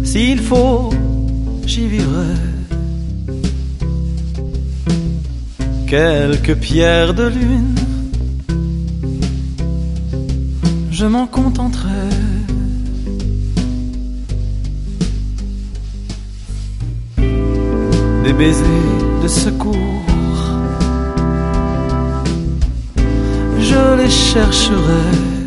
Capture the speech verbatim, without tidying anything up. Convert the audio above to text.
S'il faut, j'y vivrai. Quelques pierres de lune, je m'en contenterai. Des baisers de secours, je les chercherai.